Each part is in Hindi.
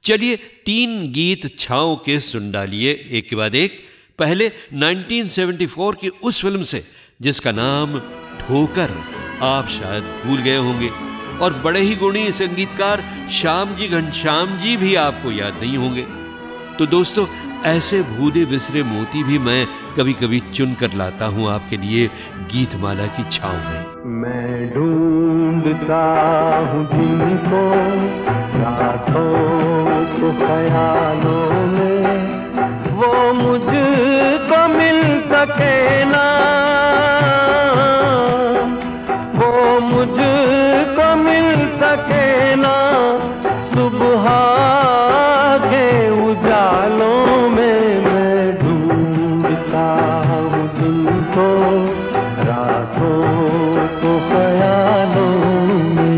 चलिए 3 गीत छाँव के सुन डालिए एक के बाद एक। पहले 1974 की उस फिल्म से जिसका नाम ठोकर आप शायद भूल गए होंगे, और बड़े ही गुणी संगीतकार श्याम जी घनश्याम जी भी आपको याद नहीं होंगे। तो दोस्तों, ऐसे भूले बिसरे मोती भी मैं कभी कभी चुन कर लाता हूं आपके लिए गीतमाला की छाव में। मैं ढूंढता हूं जिनको रातों को ख्यालों में, वो मुझको मिल सके ना, वो मुझको मिल सके ना, सुबह के उजालों में। मैं ढूंढता हूँ जिनको रातों को ख्यालों में।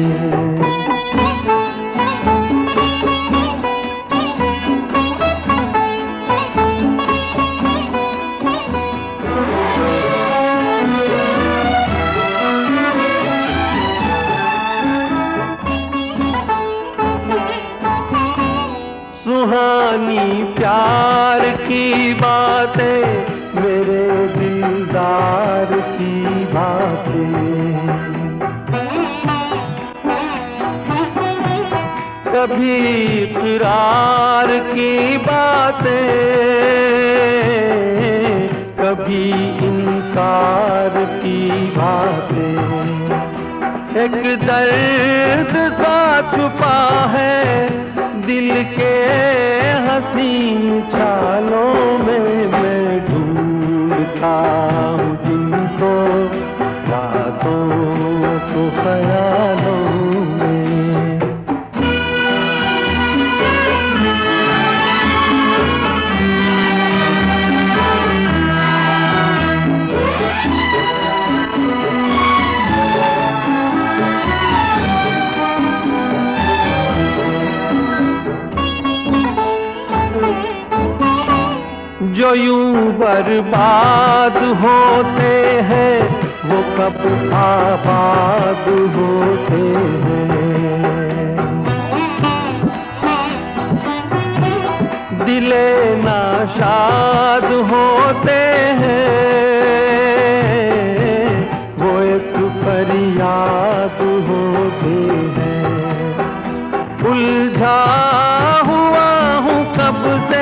सुहानी प्यार की बातें, मेरे दिलदार की बातें, कभी इकरार की बातें, कभी इनकार की बातें। एक दर्द सा छुपा है दिल के हसीन छालों में। मैं ढूंढता हूँ जिनको रातों को ख्यालों में। जो यूं बर्बाद होते हैं, वो कब आबाद होते हैं। दिले नाशाद होते हैं, वो एक फरियाद होते हैं। उलझा हुआ हूँ कब से,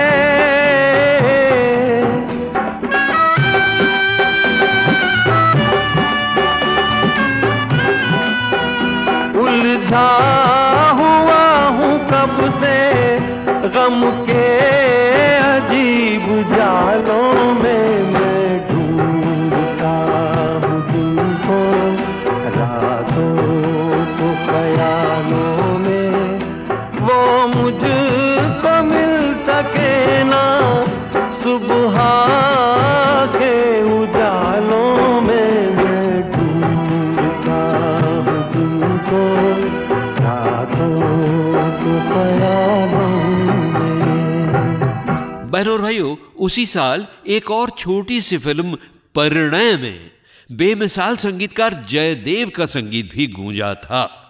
उलझा हुआ हूँ कब से गम के अजीब जालों में। मैं ढूंढता हूँ जिनको रातों को ख्यालों में, वो मुझको मिल सके ना, सुबह के उजालों में। मैं ढूंढता हूँ जिनको रातों को ख्यालों में। बहनों और भाइयों, उसी साल एक और छोटी सी फिल्म परिणय में बेमिसाल संगीतकार जयदेव का संगीत भी गूंजा था।